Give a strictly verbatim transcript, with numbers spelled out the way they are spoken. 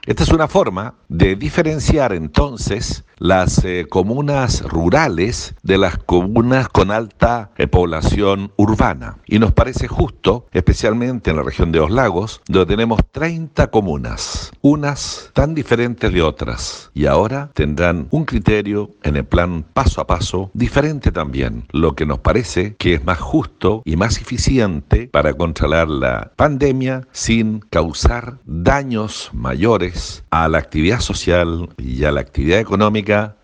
Esta es una forma de diferenciar entonces las eh, comunas rurales de las comunas con alta eh, población urbana. Y nos parece justo, especialmente en la región de los lagos, donde tenemos treinta comunas, unas tan diferentes de otras. Y ahora tendrán un criterio en el plan paso a paso diferente también, lo que nos parece que es más justo y más eficiente para controlar la pandemia sin causar daños mayores a la actividad social y a la actividad económica